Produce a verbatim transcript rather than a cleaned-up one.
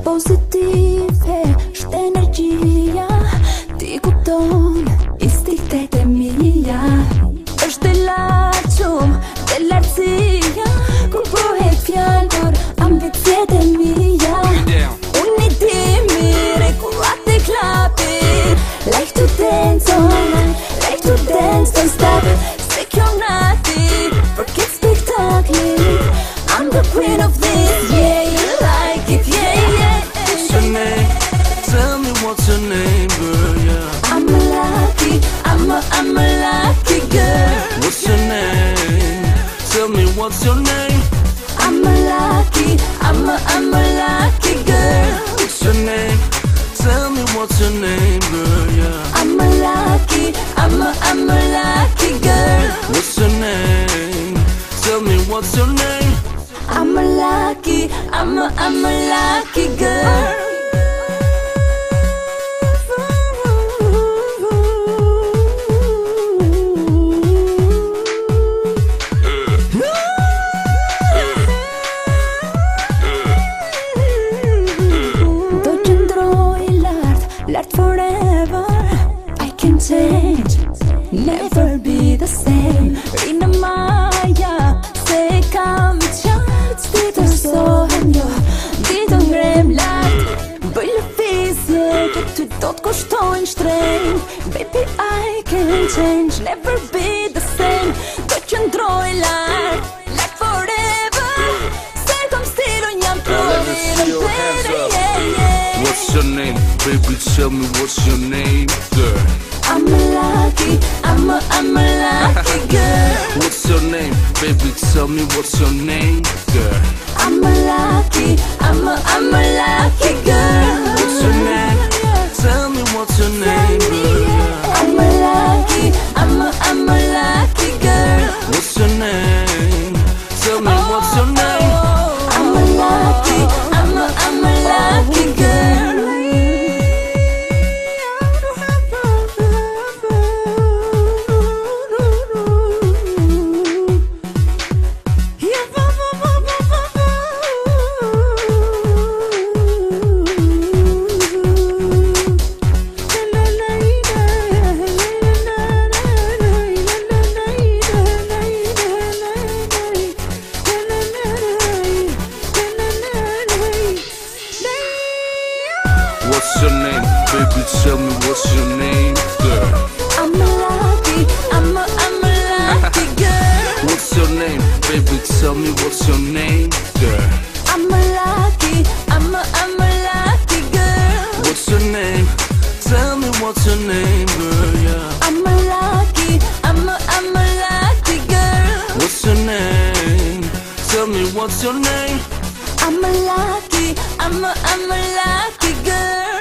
Pozitive, shte energjia, ti kupton instinktet e mia. Është e lartë shumë, e lartësia, kur bëhet fjallë për ambicjet e mia. Unë i di mirë, kullat e klapit, like to dance on, like to dance, don't stop. Se kjo nati, përket spektakli, I'm the queen of this, yeah, you like it, yeah, yeah. What's your name? Tell me what's your name, girl, yeah. I'm a lucky, I'm a, I'm a lucky girl. What's your name? Tell me what's your name? I'm a lucky, I'm a, I'm a lucky girl. What's your name? Tell me what's your name, girl, yeah. I'm a lucky, I'm a, I'm a lucky girl. What's your name? Tell me what's your name? I'm a lucky, I'm a, I'm a lucky girl. Do qëndroj lart, lart forever. I can change, never be the same. Rinë maja, se kam i qartë, ditë sohem jo, ditë ngrem lart. Bëj lëvizje, që ty do t'kushtojnë shtrejnë. Baby, I can change, never be the same. Do qëndroj lart, lart forever. Se kom stilun jam provinën tere, yeah, yeah. What's your name? Baby, tell me what's your name, girl. I'm a lucky, I'm a, I'm a lucky girl. What's your name? Baby, tell me what's your name, girl. I'm a lucky, I'm a, I'm a lucky girl. What's your name? Tell me what's your name, girl. I'm a lucky, I'm a, I'm a lucky girl. What's your name? Tell me what's your name? I'm a lucky, I'm a, I'm a lucky girl. What's your name? Baby, tell me what's your name, girl. I'm a lucky, I'm a, I'm a lucky girl. What's your name? Baby, tell me what's your name, girl. I'm a lucky, I'm a, I'm a lucky girl. What's your name? Tell me what's your name, girl, yeah. I'm a lucky, I'm a, I'm a lucky girl. What's your name? Tell me what's your name? I'm a lucky, I'm a, I'm a lucky girl.